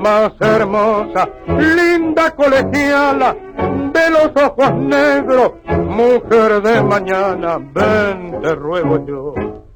más hermosa, linda colegiala, de los ojos negros, mujer de mañana, ven te ruego yo.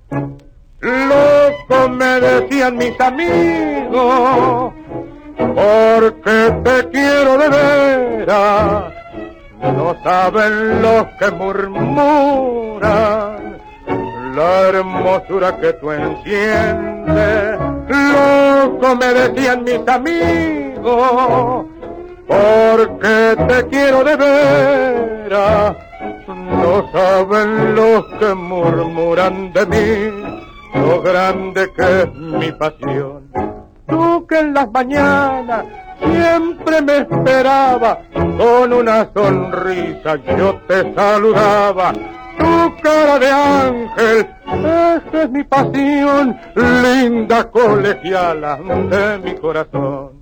Loco me decían mis amigos, porque te quiero de veras, no saben los que murmuran la hermosura que tú enciendes. Loco me decían mis amigos, porque te quiero de veras, no saben los que murmuran de mí lo grande que es mi pasión. Tú que en las mañanas siempre me esperaba, con una sonrisa yo te saludaba. Tu cara de ángel, esa es mi pasión, linda colegiala de mi corazón.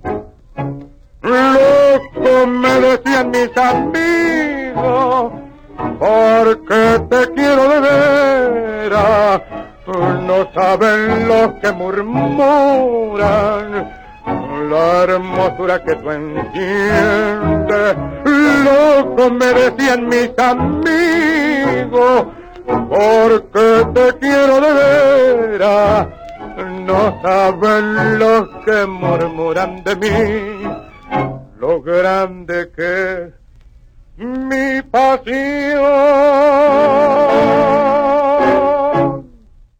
Loco me decían mis amigos, porque te quiero de veras, no saben los que murmuran la hermosura que tú enciendes. Loco me decían mis amigos, porque te quiero de veras, no saben los que murmuran de mí lo grande que es mi pasión.